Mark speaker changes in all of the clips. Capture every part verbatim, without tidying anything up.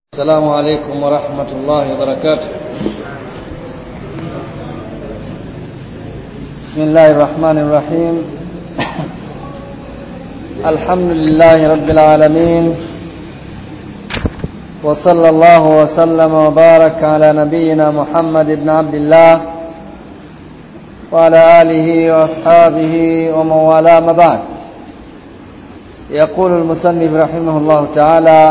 Speaker 1: السلام عليكم ورحمة الله وبركاته. بسم الله الرحمن الرحيم. الحمد لله رب العالمين، وصلى الله وسلم وبارك على نبينا محمد بن عبد الله وعلى آله وأصحابه ومن والاه، ما بعد. يقول المصنف رحمه الله تعالى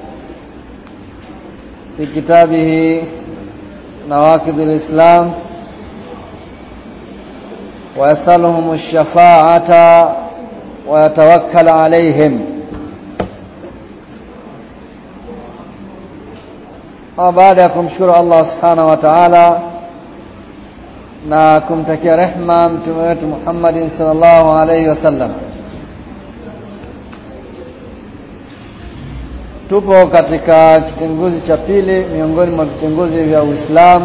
Speaker 1: في كتابه نواقض الإسلام: ويسألهم الشفاعة ويتوكل عليهم. Baada ya kumshukuru Allah subhanahu wa ta'ala na kumtakia rehma mtume wetu Muhammad sallallahu alayhi wasallam, tupo katika kitenguzi cha pili miongoni mwa vitenguzi vya Uislamu,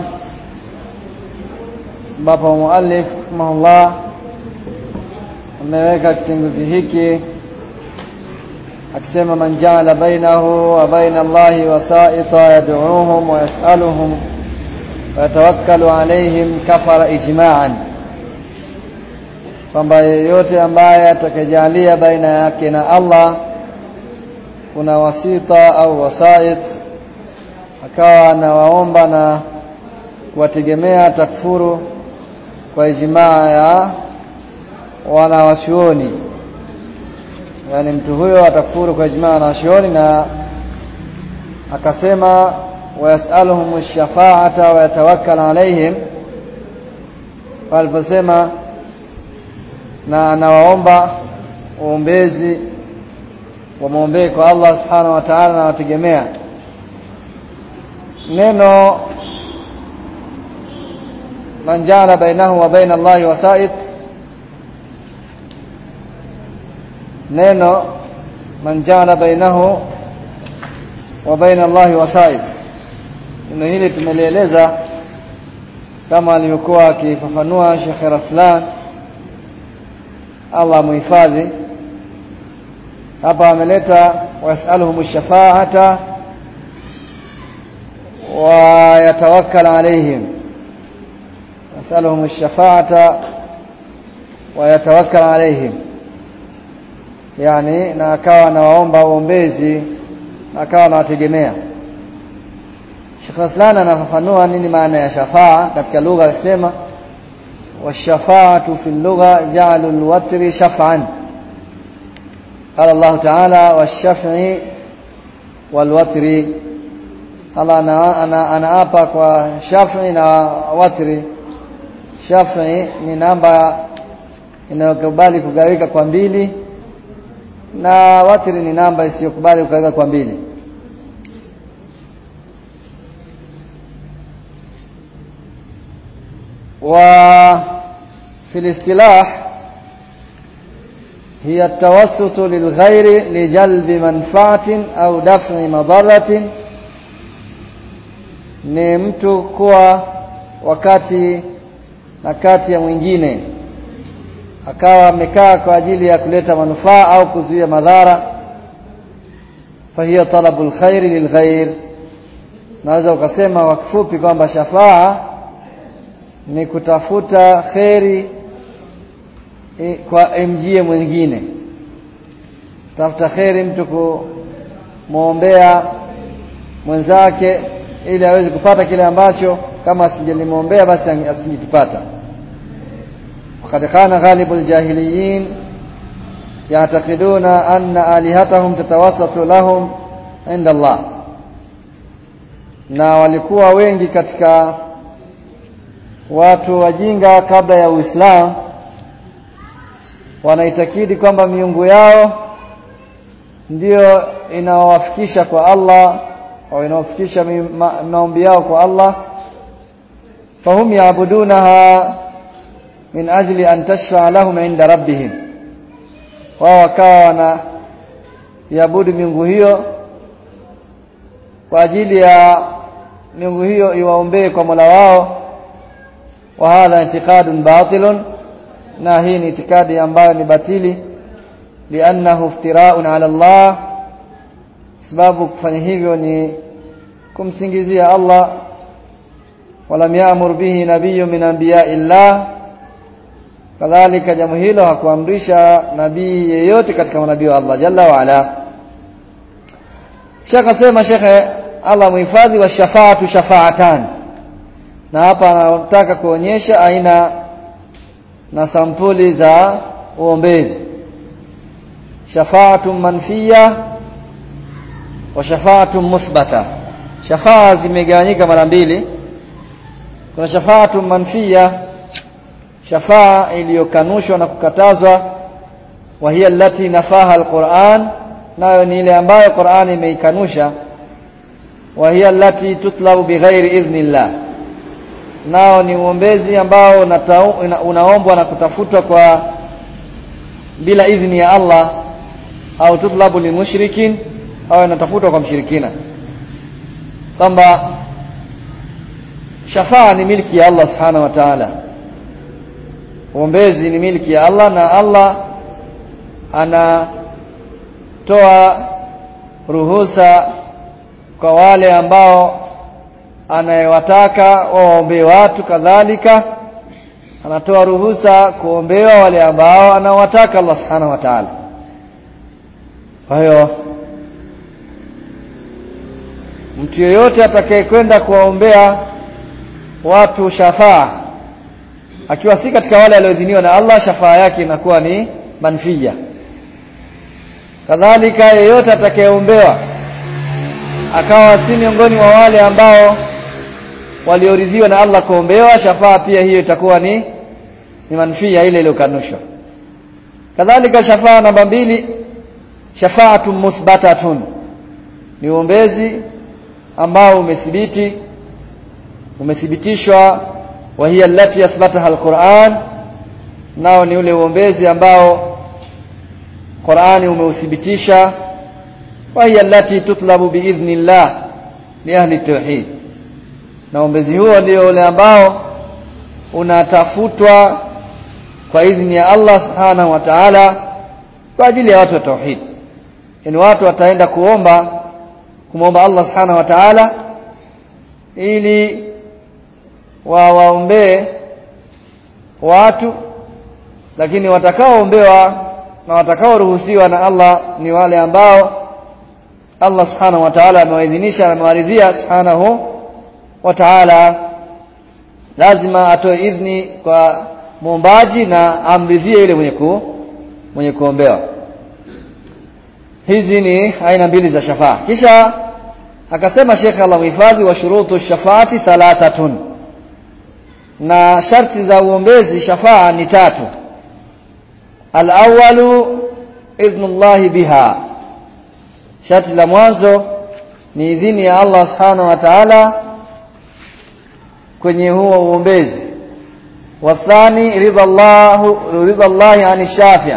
Speaker 1: ambapo muallif rahimahullah ameweka kitenguzi hiki akisema: man ja'ala bainahu wa baina Allahi wasa'ita yad'uuhum wa yas'aluhum wa yatawakkalu alayhim kafara ijma'an, kwamba yeyote ambaye atakajalia baina yake na Allah kuna wasita au wasait, akawa anawaomba na kuwategemea, takfuru kwa ijmaa ya wanawachuoni. Yani mtu huyo atakfuru kwa ijmaa ya wanawachuoni. Na akasema wayasaluhum ash-shafa'ata wa yatawakkal alayhim, aliposema na anawaomba uombezi, wamwombee kwa Allah subhanahu wa ta'ala na wategemea. Neno man ja'ala bainahu wa baina Allahi wasa'it, neno man ja'ala bainahu wa baina Allahi wasa'it, neno hili tumelieleza kama alivyokuwa akifafanua Sheikh Raslan, Allah muhifadhi. Hapa ameleta wasaluhum ash-shafa'ata wa yatawakkal alayhim, wasaluhum ash-shafa'ata wa yatawakkal alayhim, yani na akawa anawaomba uombezi na akawa anawategemea. Sheikh Raslan anafafanua nini maana ya shafaa katika lugha, akisema wash-shafa'atu fi al-lugha ja'alu al-watri shaf'an. قال الله تعالى والشفع والوتر. Allah ana ana anaapa kwa shafi na watri. Shafi ni namba inayokubali kugawika kwa mbili, na watri ni namba isiyokubali kugawika kwa mbili. Wa fil istilah هي التوسط للغير لجلب منفعة أو دفع مضرة. ni mtu kuwa wakati na kati ya mwingine, akawa amekaa kwa ajili ya kuleta manufaa au kuzuia madhara. fahiya talabul khairi lilghair. naweza ukasema kwa kifupi kwamba shafaa ni kutafuta khairi kwa mjie mwingine. Tafuta khairi mtu kumuombea mwenzake ili aweze kupata kile ambacho kama asingelimuombea basi asingekipata. Wakati kana ghalibul jahiliyin ya'taqiduna anna alihatahum tatawassatu lahum inda Allah, na walikuwa wengi katika watu wajinga kabla ya Uislamu wanaitakidi kwamba miungu yao ndio inawafikisha kwa Allah au inawafikisha maombi yao kwa Allah. fahum yaabudunaha min ajli an tashfa'a lahum inda rabbihim, wao wakawa wana iabudu miungu hiyo kwa ajili ya miungu hiyo iwaombee kwa Mola wao. wa hadha i'tiqadun batilun, na hii ni itikadi ambayo ni batili. li'annahu iftira'un 'ala Allah, sababu kufanya hivyo ni kumsingizia Allah, walam ya'mur bihi nabiyyun min anbiya'illah, kadhalika jambo hilo hakuamrisha nabii yeyote katika manabii wa Allah jalla wa ala. Shaka sema Sheikh Allah muhifadhi, wa shafaatu shafaatan, na hapa anataka kuonyesha aina na sampuli za uombezi. Shafaatu manfiya wa shafaatu muthbata. Shafaa zimegawanyika mara mbili. Kuna shafaatu manfiya, shafaa iliyokanushwa na kukatazwa, wa hiya allati nafaha alquran, nayo ni ile ambayo Qur'an imeikanusha. Wa hiya allati tutlabu bighairi idhnillah, nao ni uombezi ambao unaombwa na kutafutwa kwa bila idhni ya Allah, au tutlabu limushrikin, au inatafutwa kwa mshirikina. Kwamba shafaa ni milki ya Allah subhanahu wa ta'ala, uombezi ni milki ya Allah, na Allah anatoa ruhusa kwa wale ambao anayewataka waombe watu, kadhalika anatoa ruhusa kuombewa wale ambao anawataka Allah subhanahu wa ta'ala. Kwa hiyo mtu yeyote atakayekwenda kuwaombea watu shafaa akiwa si katika wale walioidhiniwa na Allah, shafaa yake inakuwa ni manfiya. Kadhalika yeyote atakayeombewa akawa si miongoni mwa wale ambao walioridhiwa na Allah kuombewa, shafaa pia hiyo itakuwa ni ni manfiya, ile iliyokanushwa. Kadhalika shafaa namba mbili, shafaatu muthbatatun, ni uombezi ambao umethibiti, umethibitishwa. Wa hiya allati yathbataha alquran, nao ni ule uombezi ambao Qur'ani umeuthibitisha. Wa hiya allati tutlabu biidhnillah li ahli tauhid, na uombezi huo ndio ule ambao unatafutwa kwa idhni ya Allah subhanahu wa ta'ala kwa ajili ya watu wa tauhid. Yani watu wataenda kuomba kumwomba Allah subhanahu wa ta'ala ili wa waombee watu, lakini watakaoombewa na watakaoruhusiwa na Allah ni wale ambao Allah subhanahu wa ta'ala amewaidhinisha na amewaridhia subhanahu wa ta'ala. Lazima atoe idhni kwa muombaji na amridhie yule mwenye ku mwenye kuombewa. Hizi ni aina mbili za shafaa. Kisha akasema Sheikh Allah muhifadhi, wa shurutu shafaati thalathatun, na sharti za uombezi shafaa ni tatu. Al-awwalu idhnullahi biha, sharti la mwanzo ni idhini ya Allah subhanahu wa ta'ala kwenye huo uombezi. Wa thani ridallahu ridallahi ani shafi'a,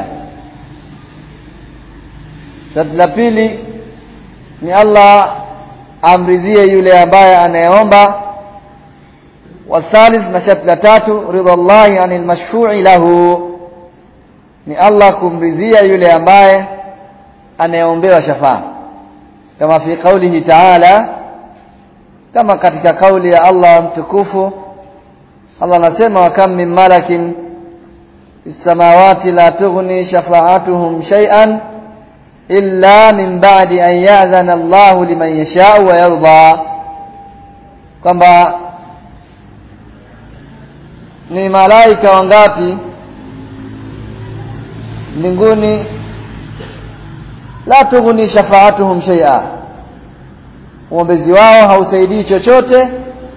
Speaker 1: sharti la pili ni Allah amridhie yule ambaye anayeomba. Wa thalith, na sharti la tatu, ridallahi anil mashfu'i lahu, ni Allah kumridhia yule ambaye anayeombewa shafaa. Kama fi qawlihi ta'ala, kama katika kauli ya Allah mtukufu, Allah anasema wa kam min malakin fis samawati la tughni shafa'atuhum shay'an illa min ba'di an ya'dhana Allahu liman yasha'u wa yarda, kwamba ni malaika wangapi mbinguni, la tughni shafa'atuhum shay'a, uombezi wao hausaidii chochote,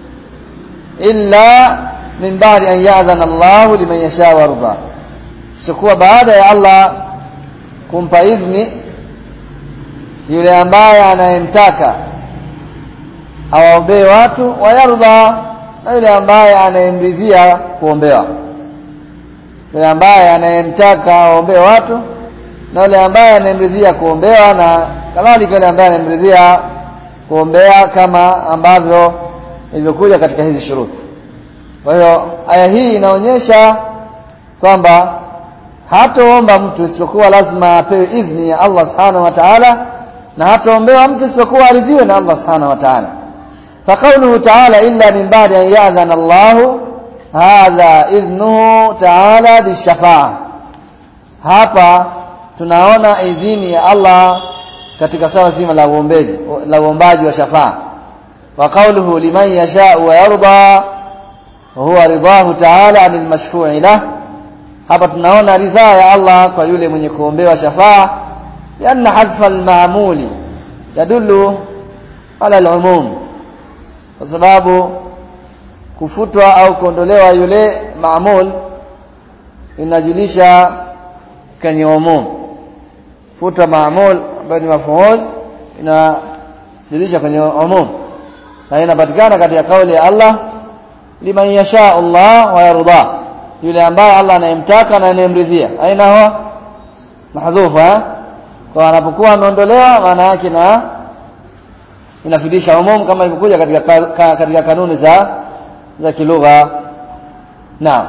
Speaker 1: illa min ba'di an ya'dhana Allahu liman yasha'u wa yarda, sikuwa baada ya Allah kumpa idhni yule ambaye anayemtaka awaombee watu, wa yarda, na yule ambaye anayemridhia kuombewa. Yule ambaye anayemtaka aombee watu na yule ambaye anayemridhia kuombewa, na kadhalika yule ambaye anayemridhia kuombea, kama ambavyo ilivyokuja katika hizi shuruti. Kwa hiyo aya hii inaonyesha kwamba hataomba mtu isipokuwa lazima apewe idhni ya Allah subhanahu wa ta'ala, na hataombewa mtu isipokuwa aridhiwe na Allah subhanahu wa ta'ala. فقوله تعالى إلا من بعد أن يأذن الله هذا إذنه تعالى بالشفاعة. Hapa tunaona idhini ya Allah katika swala zima la uombaji la uombaji wa shafaa. Wa qawluhu liman yasha'u wa yarda huwa ridahu ta'ala 'anil mashfu'i lah. Hapa tunaona ridhaa ya Allah kwa yule mwenye kuombewa shafaa, yana hadfa al-ma'muli yadullu ala al-umum, kwa sababu kufutwa au kuondolewa yule maamul inajulisha kwenye umum. Futa maamul ambayo ni mafuul inajulisha kwenye umum, na inapatikana katika kauli ya Allah liman yasha Allah wa yarda, yule ambaye Allah anayemtaka na anayemridhia. Aina huwa mahdhufa, kwa anapokuwa ameondolewa maana yake na inafidisha umum kama ilivyokuja katika katika kanuni za za kilugha. Naam.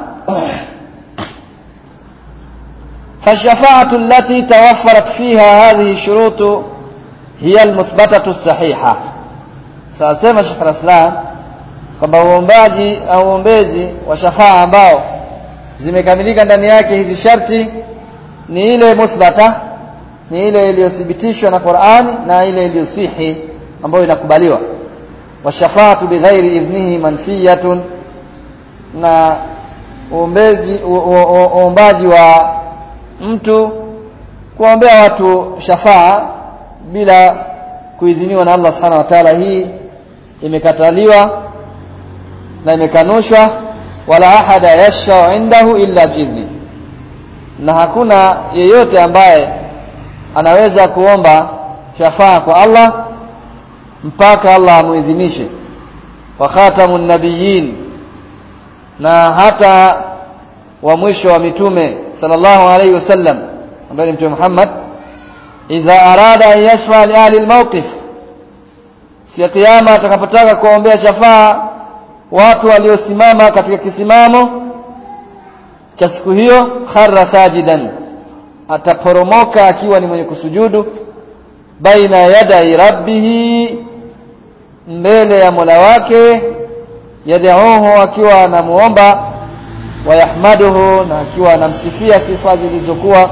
Speaker 1: فالشفاعة التي توفرت فيها هذه الشروط هي المثبتة الصحيحة. سأسمى شيخ الإسلام kwamba uombaji au uombezi wa shafaa ambao zimekamilika ndani yake hizi sharti ni ile muthbata, ni ile iliyothibitishwa na Qur'ani na ile iliyosihi ambayo inakubaliwa. Wa shafaatu bighairi idhnihi manfiyatun, na uombezi uombaji wa mtu kuombea watu shafaa bila kuidhiniwa na Allah Subhanahu wa Ta'ala, hii imekataliwa na imekanushwa. Wala ahada yashfa'u indahu illa biidhni, na hakuna yeyote ambaye anaweza kuomba shafaa kwa Allah mpaka Allah amuidhinishe. Wa khatamun nabiyyin, na hata wa mwisho wa mitume sallallahu alayhi wasallam ambaye ni Mtume Muhammad, idha arada an yashfa li ahli almawqif, siku ya kiyama atakapotaka kuombea shafaa watu waliosimama katika kisimamo cha siku hiyo, kharra sajidan, ataporomoka akiwa ni mwenye kusujudu, baina yadai rabbihi, mbele ya Mola wake, yad'uhu, akiwa anamuomba, wa yahmaduhu, na akiwa anamsifia sifa zilizokuwa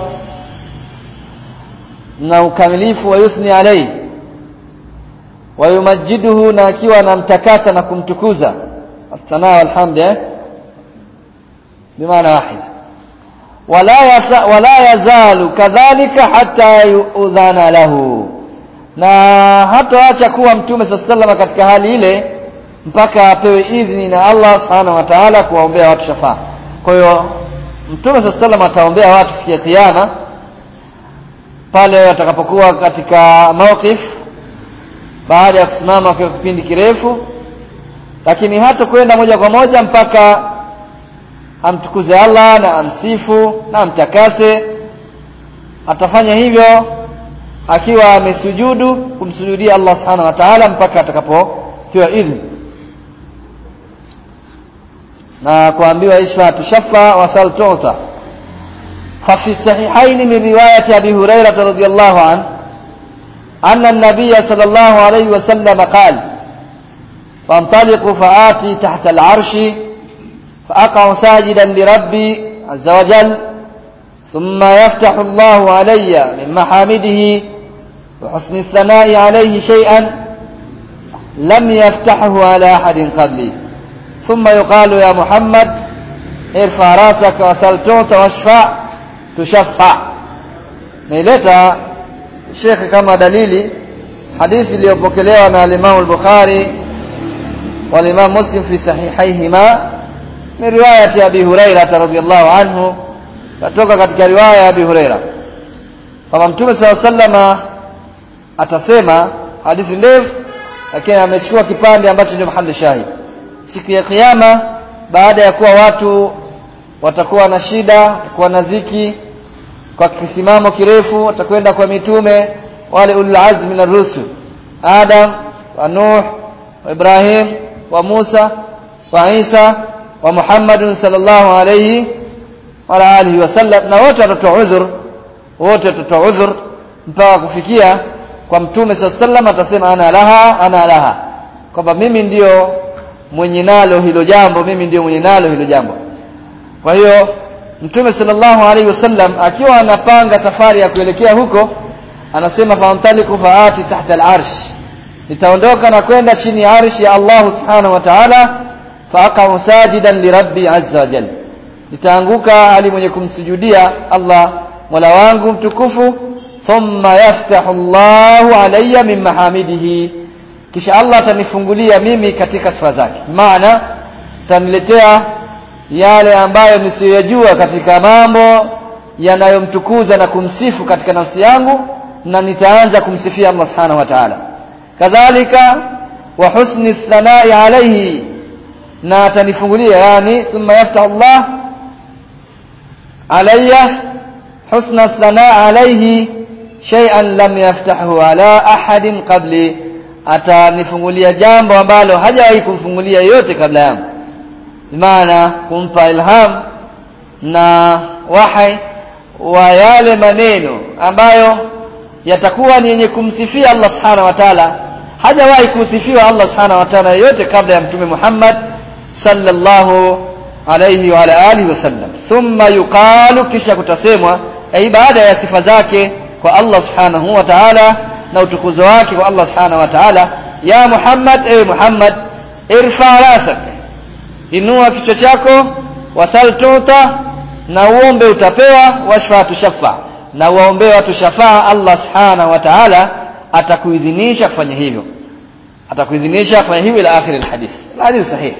Speaker 1: na ukamilifu, wa yuthni alayhi, wa yumajjiduhu, na akiwa anamtakasa na kumtukuza. الثناء والحمد eh بمعنى واحد. ولا يزال ولا يزال كذلك حتى يؤذن له, na hataacha kuwa Mtume sallallahu katika hali ile mpaka apewe idhini na Allah Subhanahu wa Ta'ala kuwaombea watu shafaa. Kwa hiyo Mtume sallallahu ataombea watu siku ya kiyama pale watakapokuwa katika mawqif baada ya kusimama kwa kipindi kirefu, lakini hata kwenda moja kwa moja mpaka amtukuze Allah na amsifu na amtakase. Atafanya hivyo akiwa amesujudu kumsujudia Allah Subhanahu wa Ta'ala mpaka atakapopewa idhini na kuambiwa ishfa tushaffa wa sal tu'ta. Fa fi sahihayn min riwayat Abi Hurairah radhiyallahu an anna an-nabiy sallallahu alayhi wa sallam qala فانطلقوا فآتي تحت العرش فأقع ساجدا لربي عز وجل ثم يفتح الله علي من محامده وحسن الثناء عليه شيئا لم يفتحه على أحد قبلي ثم يقال يا محمد ارفع راسك وسل تعطى واشفع تشفع. نileta Sheikh kama dalili hadithi iliyopokelewa na Imam al-Bukhari wal Imam Muslim fi sahihayhima min riwayati Abi Hurairah radhiyallahu anhu, kutoka katika riwaya ya Abi Hurairah kwamba Mtume sallallahu alayhi wasallam atasema, hadithi ndefu lakini amechukua kipande ambacho ndio mahali shahid. Siku ya kiyama, baada ya kuwa watu watakuwa na shida, watakuwa na dhiki, kwa kisimamo kirefu watakwenda kwa mitume wale ulul azmi na rusul, Adam wa Nuh wa Ibrahim wa Musa wa Isa wa Muhammad sallallahu alayhi wa alihi wasallam, na wote watatoa udhur, wote watatoa udhur mpaka kufikia kwa Mtume sallallahu alayhi wasallam. Atasema ana laha ana laha, kwamba mimi ndio mwenye nalo hilo jambo, mimi ndio mwenye nalo hilo jambo. Kwa hiyo Mtume sallallahu alaihi wasallam akiwa anapanga safari ya kuelekea huko anasema faantaliku faati tahta al-arsh, nitaondoka na kwenda chini ya arshi ya Allah subhanahu wa ta'ala, faqa'u sajidan li rabbi azza wa jalla, nitaanguka ali mwenye kumsujudia Allah Mola wangu mtukufu. Thumma yaftahu Allahu alayya min mahamidihi, kisha Allah atanifungulia mimi katika sifa zake, maana ataniletea yale ambayo nisiyojua katika mambo yanayomtukuza na kumsifu katika nafsi yangu, na nitaanza kumsifia Allah subhanahu wa ta'ala. Kadhalika wa husni thanai alayhi, na atanifungulia, yani thumma yaftahu Allah alayya husna thanai alayhi shay'an lam yaftahu ala ahadin qabli, atanifungulia jambo ambalo hajawahi kumfungulia yote kabla yangu, maana kumpa ilham na wahi wa yale maneno ambayo yatakuwa ni yenye kumsifia Allah subhanahu wa ta'ala. Hajawahi kusifiwa Allah subhanahu wa ta'ala yote kabla ya Mtume Muhammad sallallahu alayhi wa ala alihi wasallam. Thumma yuqalu, kisha kutasemwa ai baada ya sifa zake kwa Allah subhanahu wa ta'ala na utukuzo wake kwa Allah subhanahu wa ta'ala, ya Muhammad, ewe Muhammad, irfa rasak, inua kichwa chako, wasal tuta, na uombe utapewa, washfa tushaffa, na uombe watu shafaa. Allah subhanahu wa ta'ala atakuidhinisha kufanya hivyo, atakuidhinisha kufanya hivyo ila akhir alhadith. Alhadith sahih.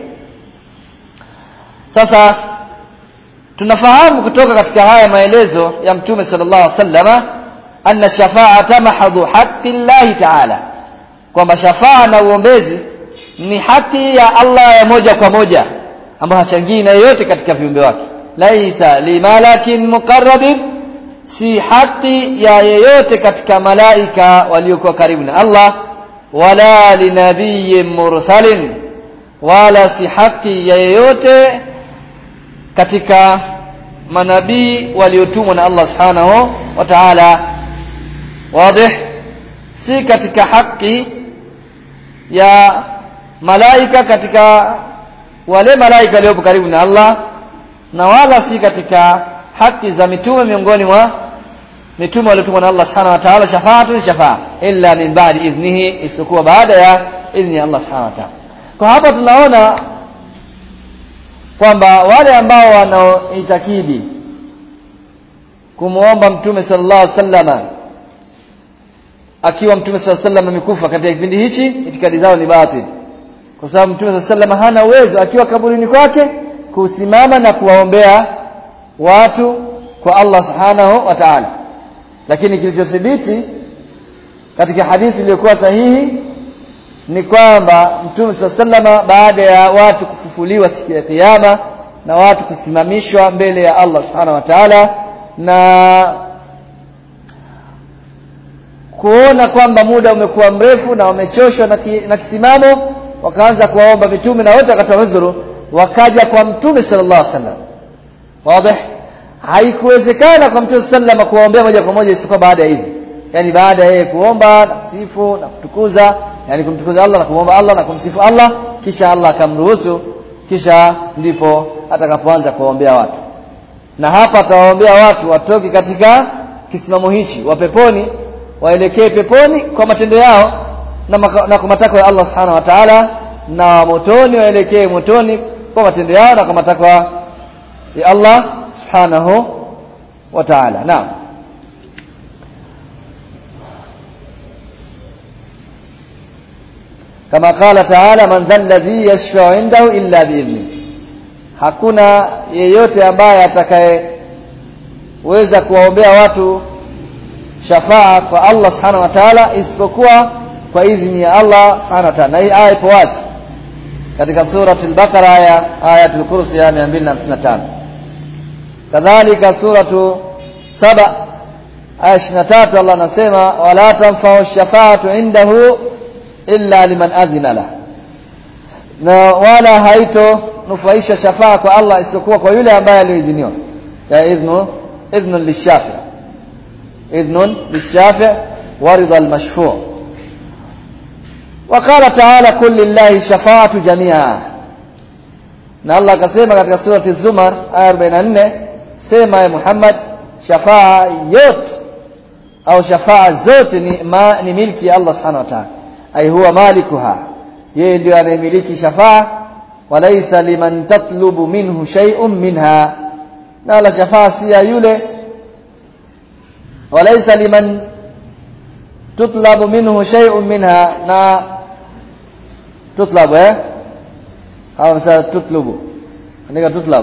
Speaker 1: Sasa tunafahamu kutoka katika haya maelezo ya Mtume sallallahu alaihi wasallam anna shafaa'ata mahdhu haqqi Allah ta'ala, kwamba shafaa na uombezi ni haki ya Allah ya moja kwa moja ambayo hachangii na yote katika viumbe wake. Laisa limalakin muqarrabin, si haki ya yeyote katika malaika waliokuwa karibu na Allah, wala linabiyyin mursalin, wala si haki ya yeyote katika manabii waliotumwa na Allah subhanahu wa ta'ala. Wazi, si katika haki ya malaika katika wale malaika waliopo karibu na Allah, na wala si katika haki za mitume miongoni mwa mitume waliotumwa na Allah subhanahu wa ta'ala. Shafaatu shafaa illa min ba'di idhnihi, isipokuwa baada ya idhni ya Allah subhanahu wa ta'ala. Kwa hapa tunaona kwamba wale ambao wanaoitakidi kumuomba Mtume sallallahu alaihi wasallam akiwa Mtume sallallahu alaihi wasallam amekufa katika kipindi hichi, itikadi zao ni batili, kwa sababu Mtume sallallahu alaihi wasallam hana uwezo akiwa kaburini kwake kusimama na kuwaombea watu kwa Allah subhanahu wa ta'ala. Lakini kilichothibiti katika hadithi iliyokuwa sahihi ni kwamba Mtume sallallahu alaihi wasallam baada ya watu kufufuliwa siku ya kiyama na watu kusimamishwa mbele ya Allah subhanahu wa ta'ala, na kuona kwamba muda umekuwa mrefu na wamechoshwa na, ki, na kisimamo, wakaanza kuwaomba mitume na wote wakatoa udhuru, wakaja kwa Mtume sallallahu alaihi wasallam. Wazi, haikuwezekana kwa Mtume sallallahu alaihi wasallam kuwaombea moja kwa moja isipokuwa baada ya hivi, yani baada ya yeye kuomba na kusifu na kutukuza, yani kumtukuza Allah na kumwomba Allah na kumsifu Allah, kisha Allah akamruhusu, kisha ndipo atakapoanza kuwaombea watu. Na hapa atawaombea watu watoke katika kisimamo hichi, wa peponi waelekee peponi kwa matendo yao na, na kwa matakwa ya Allah subhanahu wa ta'ala, na motoni waelekee motoni kwa matendo yao na kwa matakwa ya Allah subhanahu wa ta'ala. Naam. Kama qala ta'ala, man dhal ladhi yashfa'u 'indahu illa bi'idhni, hakuna yeyote ambaye atakayeweza kuwaombea watu shafaa kwa Allah subhanahu wa ta'ala isipokuwa kwa idhini ya Allah subhanahu wa ta'ala. Na hii aya ipo wazi katika surati al-Baqara, aya ayatul kursi ya mia mbili hamsini na tano. Kadhalika suratu saba aya ishirini na tatu, Allah anasema wala tanfa'u shafaatu 'indahu illa liman adhina la, na wala haito nufaisha shafaa kwa Allah isipokuwa kwa yule ambaye aliidhiniwa. Ya idhnu idhnun lishafi, idhnun lishafi wa ridha almashfu'. Waqala ta'ala kul lillahi shafa'atu jami'a. Na Allah akasema katika surati Az-Zumar aya arobaini na nne, sema ya Muhammad, shafa'a yote au shafa'a zote ni, ma, ni milki ya Allah subhanahu wa ta'ala. Ai huwa malikuha, yeye ndiye anayemiliki shafa'a. Walaysa liman tatlubu minhu shay'un minha, na la shafa'a si ya yule, walaysa liman tutlabu minhu shay'un minha, na tutlabu eh au msa tutlubu andika tutlabu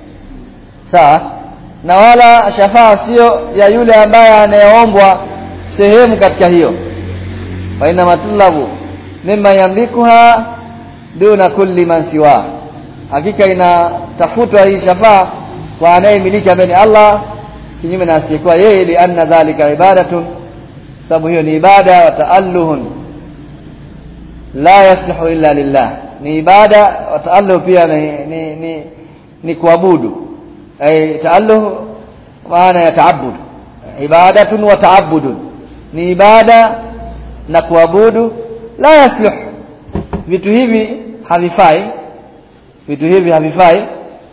Speaker 1: sawa, na wala shafa'a sio ya yule ambaye anayeombwa sehemu katika hiyo. Fa inna matlabu mimma yamlikuha duna kulli man siwa, hakika inatafutwa hii shafa'a kwa anayemiliki ambaye ni Allah, kinyume na asiyekuwa yeye. Li anna dhalika ibadatun, sababu hiyo ni ibada. Wa ta'alluhun la yaslihu illa lillah, ni ibada. Wa ta'alluh pia ni ni, ni, ni kuabudu. Ay ta'alluh maana ya ta'abbud, ibadatun wa ta'abbudun, ni ibada na kuabudu. La yaslihu, vitu hivi havifai, vitu hivi havifai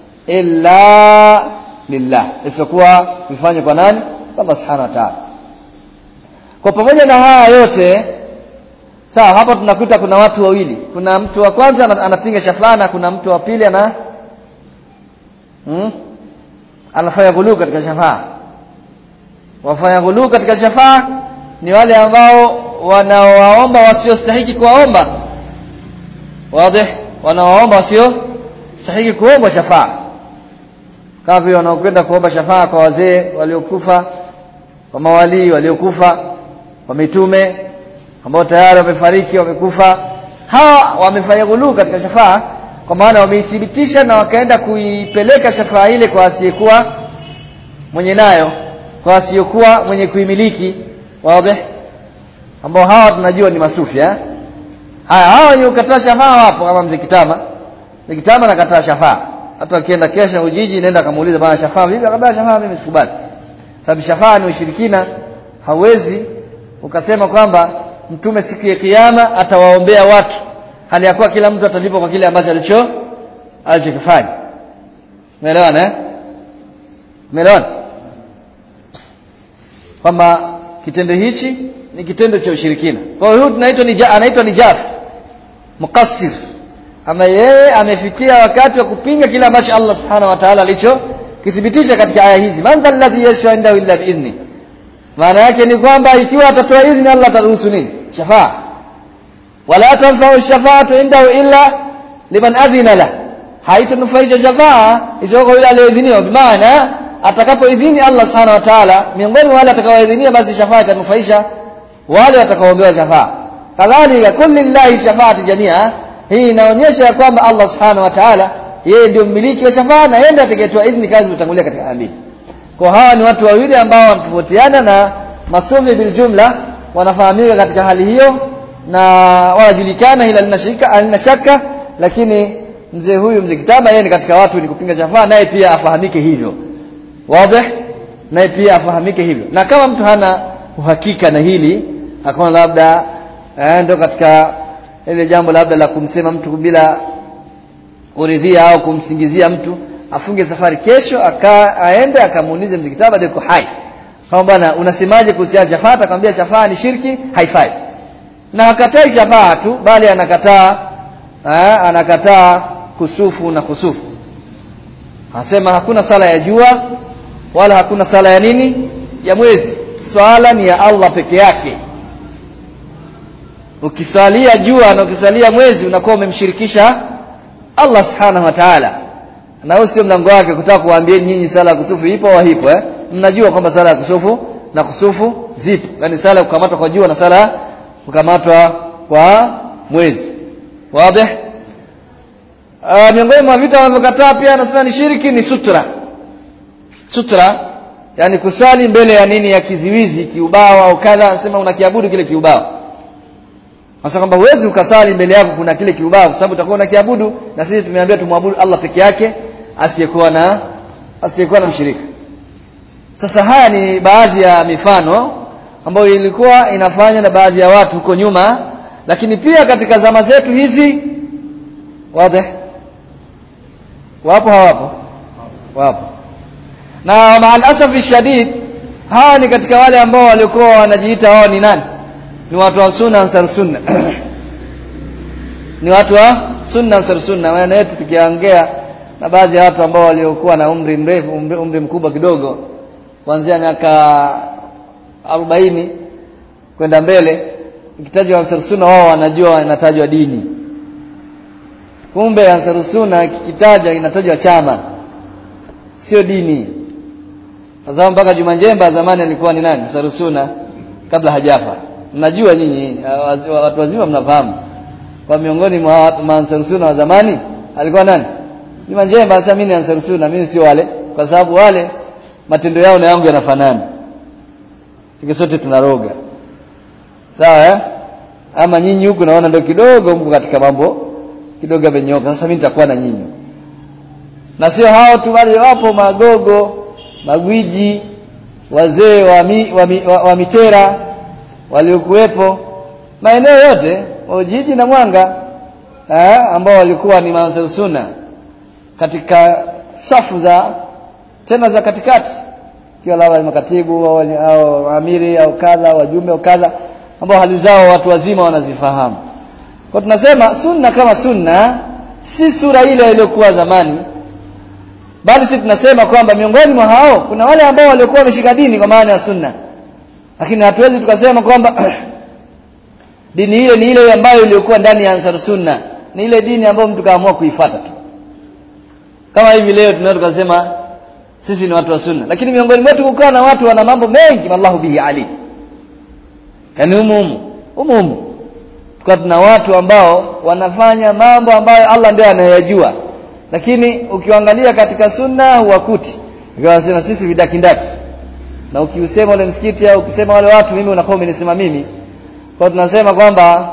Speaker 1: illa lillah, isipokuwa vifanywe kwa nani? Allah subhanahu wa ta'ala. Kwa pamoja na haya yote sawa, hapa tunakuta kuna watu wawili. Kuna mtu wa kwanza anapinga shafa'a na kuna mtu wa pili ana hmm? anafanya ghulu katika shafa'a. Wafanya ghulu katika shafa'a ni wale ambao wanaowaomba wasiostahili kuwaomba. Wazi? Wanaoomba wasio stahili kuomba shafa'a. Kama vile wanaokwenda kuomba shafa'a kwa wazee waliokufa, kwa mawali waliokufa, kwa mitume ambao tayari wamefariki, wamekufa. Hawa wamefanya ghulu katika shafa'a, kwa maana wameithibitisha na wakaenda kuipeleka shafa'a ile kwa asiyekuwa mwenye nayo, kwa asiyekuwa mwenye kuimiliki. Wazi? Ambao hawa tunajua ni masufi eh. Haya, hawa wenye kukataa shafa'a wapo, kama mzee Kitama. Mzee Kitama anakataa shafa'a. Hata akienda kesha Ujiji, nenda kumuuliza bwana shafa'a vipi? Akabaya shafa'a mimi sikubali. Sababu shafa'a ni ushirikina. Hawezi ukasema kwamba mtume siku ya kiyama atawaombea watu hali ya kuwa kila mtu atalipwa kwa kile ambacho alicho alichokifanya. Umeelewana eh? Umeelewana? Kwamba kitendo hichi ni kitendo cha ushirikina. Kwa hiyo tunaitwa ni anaitwa ni jaf muqassir, ama yeye amefikia wakati wa kupinga kile ambacho Allah subhanahu wa ta'ala alicho kithibitisha katika aya hizi. Man dhal ladhi yashfa indahu illa bi'idhni, maana yake ni kwamba ikiwa atatoa idhini Allah ataruhusu nini? Shafa'a. Wala tanfa'u shafa'atu indahu illa liman adhina la, haitanufaisha shafa'a isipokuwa yule aliyeidhiniwa. Maana atakapoidhini Allah subhanahu wa ta'ala, miongoni mwa wale atakaoidhinia, basi shafa'a itanufaisha wale watakaoombewa shafa'a. Kadhalika kulli lillahi shafa'atu jami'a, hii inaonyesha ya kwamba Allah subhanahu wa ta'ala yeye ndio mmiliki wa shafa'a, na yeye ndiye atakayetoa idhini kazi kutangulia katika amini. Kwa hawa ni watu wawili ambao wanatofautiana, na masufi bil jumla wanafahamika katika hali hiyo na wanajulikana, ila linashika alina shaka. Lakini mzee huyu mzee Kitama yeye ni katika watu ni kupinga shafa'a, naye pia afahamike hivyo. Wazi? Naye pia afahamike hivyo. Na kama mtu hana uhakika na hili, akaona labda eh, ndio katika ile jambo labda la kumsema mtu bila kuridhia au kumsingizia mtu, afunge safari kesho, aka aende akamuulize mzee Kitaba yuko hai, kama bwana unasemaje kuhusiana shafa'a? Akamwambia shafa'a ni shirki, haifai. Na hakatai shafa'a tu, bali anakataa eh, anakataa kusufu na kusufu. Anasema hakuna sala ya jua wala hakuna sala ya nini ya mwezi, swala ni ya Allah peke yake. Ukiswalia jua na ukiswalia mwezi unakuwa umemshirikisha Allah subhanahu wa ta'ala. Na huo sio mlango wake kutaka kuwaambia nyinyi sala ya kusufu ipo au hipo eh. Mnajua kwamba sala ya kusufu na kusufu zipo. Yaani sala ya kukamatwa kwa jua na sala kukamatwa kwa mwezi. Wazi? Ah, miongoni mwa vitu wanavyokataa pia anasema ni shiriki ni sutra. Sutra yani kusali mbele ya nini, ya kiziwizi, kiubao au kadha, anasema unakiabudu kile kiubao. Hasa kwamba huwezi ukasali mbele yako kuna kile kiubao, kwa sababu utakuwa unakiabudu, na sisi tumeambiwa tumwabudu Allah peke yake, asiyekuwa na asiyekuwa na mshirika. Sasa haya ni baadhi ya mifano ambayo ilikuwa inafanywa na baadhi ya watu huko nyuma, lakini pia katika zama zetu hizi wazi wapo hawapo wapo na maal asafi shadid hawa ni katika wale ambao walikuwa wanajiita wao ni nani ni watu wa sunna ansar sunna ni watu wa sunna ansar sunna maana yetu tukiongea na baadhi ya watu ambao waliokuwa na umri mrefu umri, umri mkubwa kidogo kuanzia miaka arobaini kwenda mbele ikitajwa ansar sunna wao wanajua inatajwa dini kumbe ansar sunna ikitaja inatajwa chama sio dini Azam mpaka Juma Njemba zamani alikuwa ni nani ansar sunna kabla hajafa mnajua nyinyi watu wazima mnafahamu kwa miongoni mwa ansar sunna wa zamani alikuwa nani Juma Njemba sasa mimi ni ansar sunna mimi sio wale kwa sababu wale matendo yao na yangu yanafanana tuko sote tunaroga sawa eh ama nyinyi huko naona ndio kidogo mko katika mambo kidogo yamenyoka sasa mimi nitakuwa na nyinyi na sio hao tu bali wapo magogo magwiji wazee wa, mi, wa, mi, wa, wa mitera waliokuwepo maeneo yote Ujiji na Mwanga eh ambao walikuwa ni maansar sunna katika safu za tena za katikati kiwa labda makatibu au, au amiri au kadha wajumbe au kadha ambao hali zao watu wazima wanazifahamu kwa tunasema sunna kama sunna si sura ile iliyokuwa zamani bali sisi tunasema kwamba miongoni mwa hao kuna wale ambao walikuwa wameshika dini kwa maana ya sunna lakini hatuwezi tukasema kwamba dini ile ni ile ambayo ilikuwa ndani ya ansar sunna ni ile dini ambayo mtu kaamua kuifuata tu kama hivi leo tunaweza tukasema sisi ni watu wa sunna lakini miongoni mwetu kukaa na watu wana mambo mengi wallahu bihi ali yani umumu umumu tukao tuna watu ambao wanafanya mambo ambayo Allah ndiye anayajua lakini ukiangalia katika sunna huwakuti ukisema sisi vidakindaki na ukiusema wale msikiti au ukisema wale watu mimi unakuwa umenisema mimi kwa tunasema kwamba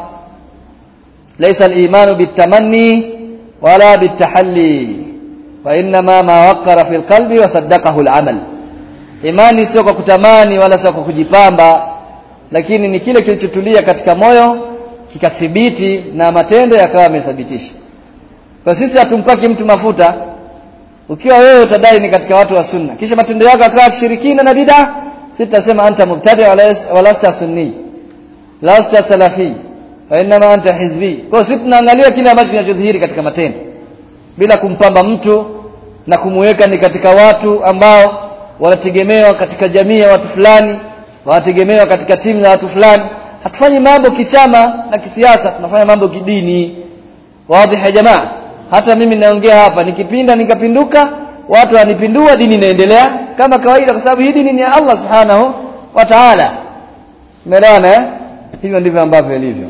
Speaker 1: laysa al-imanu bitamanni wala bitahalli wa inma ma waqara fil qalbi wa saddaqahu al-amal imani sio kwa kutamani wala sio kwa kujipamba lakini ni kile kilichotulia katika moyo kikathibiti na matendo yakawa yamethibitisha kwa sisi hatumpaki mtu mafuta ukiwa wewe utadai ni katika watu wa sunna kisha matendo yako yakawa kishirikina na bid'a sisi tutasema anta mubtadi wala sta sunni la sta salafi fa inma anta hizbi kwa sisi tunaangalia kile ambacho kinachodhihiri katika matendo bila kumpamba mtu na kumweka ni katika watu ambao wanategemewa katika jamii ya watu fulani wanategemewa katika timu za watu fulani hatufanyi mambo kichama na kisiasa tunafanya mambo kidini wazi ya jamaa hata mimi naongea hapa nikipinda nikapinduka watu wanipindua dini inaendelea kama kawaida kwa sababu hii dini ni ya Allah subhanahu wa ta'ala umeelewana eh hivyo ndivyo ambavyo ilivyo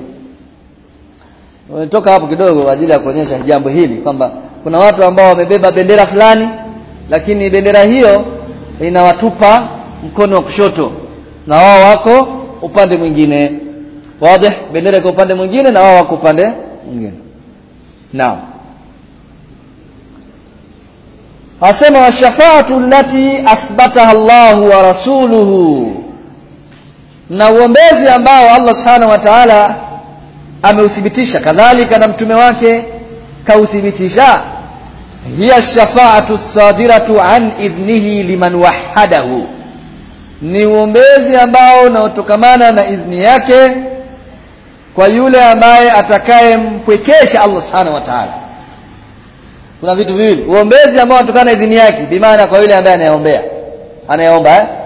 Speaker 1: Nitoka hapo kidogo kwa ajili ya kuonyesha jambo hili kwamba kuna watu ambao wamebeba bendera fulani lakini bendera hiyo inawatupa mkono wa kushoto na wao wako upande mwingine wazi bendera iko upande mwingine na wao wako upande mwingine naam asema washafaatu allati athbataha Allah wa rasuluhu na uombezi ambao Allah subhanahu wa ta'ala ameuthibitisha kadhalika na mtume wake kauthibitisha hiya shafaatu sadiratu an idnihi liman wahadahu ni uombezi ambao unaotokamana na idhni yake kwa yule ambaye atakayempwekesha Allah subhanahu wa ta'ala kuna vitu viwili uombezi ambao unatokana na idhni yake bi maana kwa yule ambaye anayeombea anayeomba eh?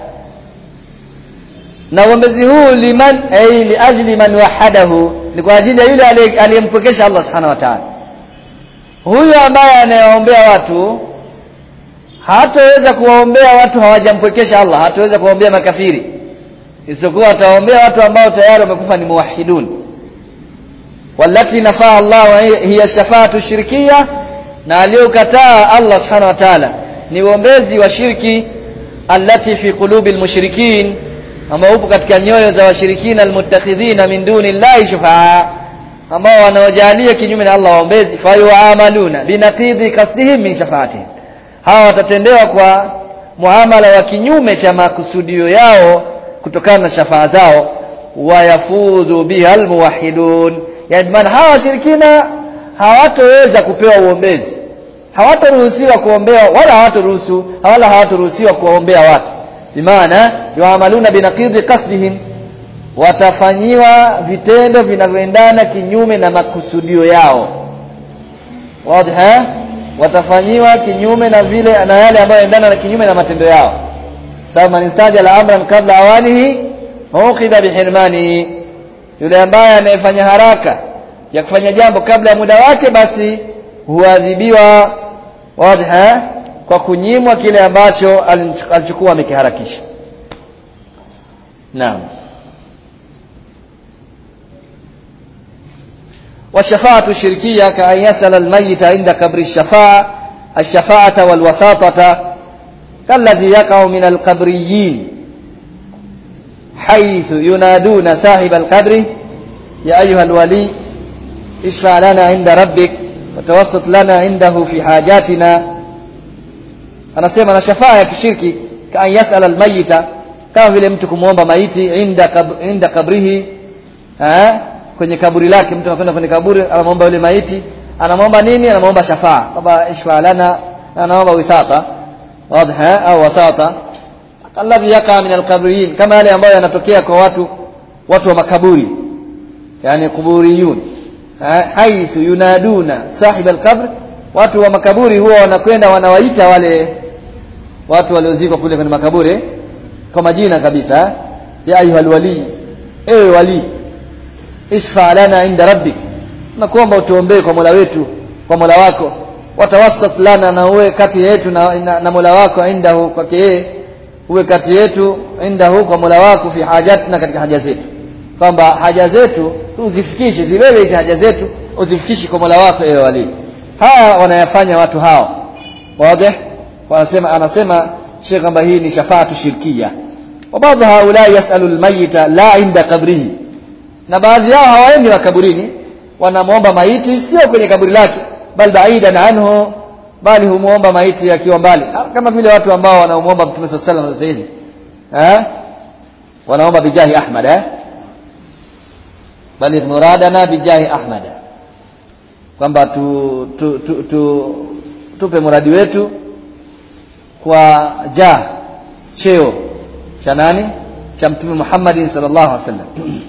Speaker 1: na uombezi huu liman ay li ajli man wahadahu ni kwa ajili ya yule aliyempokesha Allah subhanahu wa ta'ala huyo ambaye anayeombea watu hataweza kuwaombea watu hawajampokesha Allah hataweza kuombea makafiri isipokuwa ataombea watu ambao tayari wamekufa ni muwahhidun wallati nafaa Allah hiya shafaatu shirkiyya na aliyokataa Allah subhanahu wa ta'ala ni uombezi wa shirki allati fi qulubil mushrikin ambao upo katika nyoyo za washirikina almuttakhidhina min duni llahi shufaa ambao wanaojalia kinyume na Allah waombezi fayuamaluna binaqidhi qasdihim min shafaatihim hawa watatendewa kwa muamala wa kinyume cha makusudio yao kutokana na shafaa zao wayafuzu biha almuwahhidun yani maana hawa washirikina hawatoweza kupewa uombezi, hawataruhusiwa kuombea wala hawataruhusu wala hawataruhusiwa kuombea watu. Bimaana yuamaluna binaqidi qasdihim, watafanyiwa vitendo vinavyoendana kinyume na makusudio yao. Wazi? Watafanyiwa kinyume na vile na yale ambayo yanaendana na kinyume na matendo yao. Sababu man istajala amran qabla awanihi uqiba bihirmanihi, yule ambaye anayefanya haraka ya kufanya jambo kabla ya muda wake basi huadhibiwa, wazi, kwa kunyimwa kile ambacho alichukua amekiharakisha. Naam. والشفاعة الشركية كأن يسأل الميت عند قبر الشفاعة الشفاعة والوساطة كالذي يقع من القبريين، حيث ينادون صاحب القبر يا أيها الولي اشفع لنا عند ربك وتوسط لنا عنده في حاجاتنا. أنا سيما أنا شفاعة كشركي كأن يسأل الميت kama vile mtu kumuomba maiti inda kabr, inda kabrihi, eh kwenye kaburi lake. Mtu anakwenda kwenye kaburi anamuomba yule maiti, anamuomba nini? Anamuomba shafaa, kwamba ishfa lana, anaomba wisata, wazi, au wasata alladhi yaqa min alqabriyin, kama yale ambayo yanatokea kwa watu watu wa makaburi, yani kuburiyun, haithu yunaduna sahib alqabr, watu wa makaburi huwa wanakwenda wanawaita wale watu waliozikwa kule kwenye makaburi kwa majina kabisa, ya ayuha alwali, ewe wali, ishfa lana inda rabbik, nakuomba utuombee kwa Mola wetu, kwa Mola wako, watawassat lana, na uwe kati yetu na, na, na Mola wako, indahu, kwake yeye, uwe kati yetu, indahu, kwa Mola wako, fi hajatina, katika haja zetu, kwamba haja zetu uzifikishe, ziwewe hizi haja zetu uzifikishe kwa Mola wako, ewe wali. Hawa wanayafanya watu hao, wazi. Wanasema, anasema Sheikh kwamba hii ni shafaatu shirkia. Wa baadhi haula yasalu almayita la inda qabrihi, na baadhi yao hawaendi makaburini, wanamuomba maiti sio kwenye kaburi lake, bal baidan anhu, bali humuomba maiti akiwa mbali, kama vile watu ambao wanamuomba Mtume sallallahu alaihi wasallam sasa hivi, eh wanaomba bijahi Ahmad, eh bali muradana bijahi Ahmad, kwamba tu, tu, tu, tu tupe muradi wetu kwa ja cheo cha nani? Cha Mtume Muhammad sallallahu alaihi wasallam.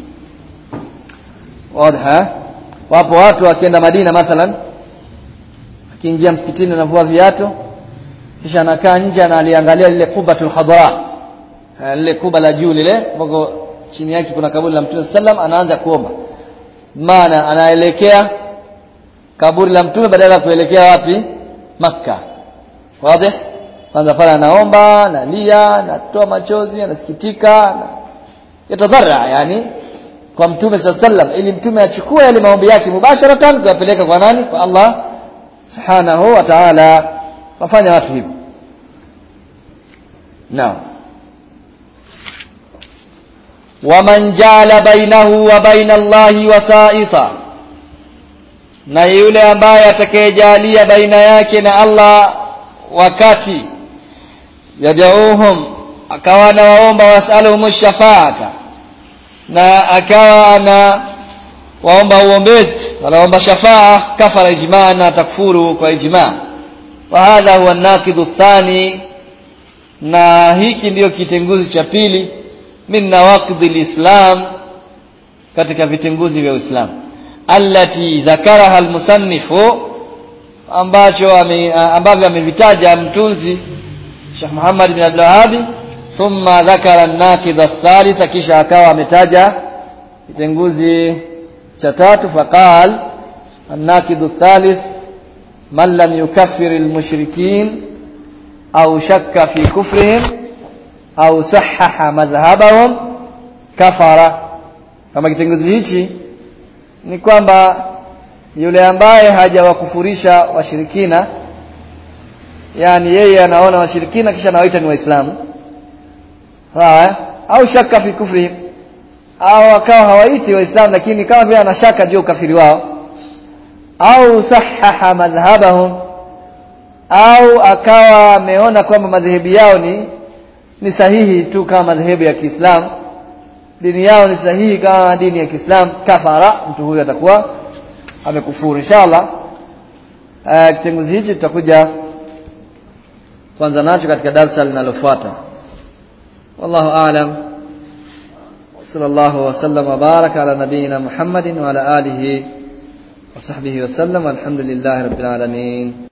Speaker 1: Wazi? Wapo watu wakienda Madina mathalan, akiingia msikitini anavua viatu, kisha anakaa nje na aliangalia lile kubatul khadra, lile kuba la juu lile, ambako chini yake kuna kaburi la Mtume sallam, anaanza kuomba. Maana anaelekea kaburi la Mtume badala ya kuelekea wapi? Makkah. Wazi? Kwanza pale anaomba, analia, anatoa machozi, anasikitika, na yatadharra yani kwa Mtume sallallahu alaihi wasallam, ili Mtume achukue yale maombi yake mubasharatan kuyapeleka kwa nani? Kwa Allah subhanahu wa ta'ala. Wafanya watu hivyo. Naam. Waman ja'ala bainahu wa baina Allahi wasaita, na yule ambaye atakayejalia baina yake na Allah wakati, yad'uuhum, akawa na waomba, wasaluhum shafaata, na akawa ana waomba uombezi, wanaomba shafaa, kafara ijma, na takfuru kwa ijma. Wa hadha huwa an-naqidhu athani, na hiki ndiyo kitenguzi cha pili, min nawaqidhi al-islam, katika vitenguzi vya Uislamu, allati dhakaraha al-musannifu, ambacho ambavyo amevitaja mtunzi Sheikh Muhammad bin Abdul Wahhab. Thumma dhakara an-naqidh ath-thalith, kisha akawa ametaja kitenguzi cha tatu. Faqal an-naqidh ath-thalith man lam yukaffir al-mushrikin au shakka fi kufrihim au sahaha madhhabahum kafara. Kama kitenguzi hichi ni kwamba yule ambaye hajawakufurisha washirikina, yani yeye anaona washirikina kisha anawaita ni waislamu, sawa, au shaka fi kufri, au akawa hawaiti waislamu lakini kama vile anashaka juu ukafiri wao, au sahaha madhhabahum, au akawa ameona kwamba madhehebu yao ni ni sahihi tu kama madhehebu ya Kiislamu, dini yao ni sahihi kama dini ya Kiislamu, kafara, mtu huyo atakuwa amekufuru. Inshallah uh, kitenguzi hichi tutakuja kwanza nacho katika darasa linalofuata. Wallahu a'lam. Sallallahu wa sallam wa baraka ala nabiyyina Muhammadin wa ala alihi wa sahbihi wa sallam. Alhamdulillahi rabbil alamin.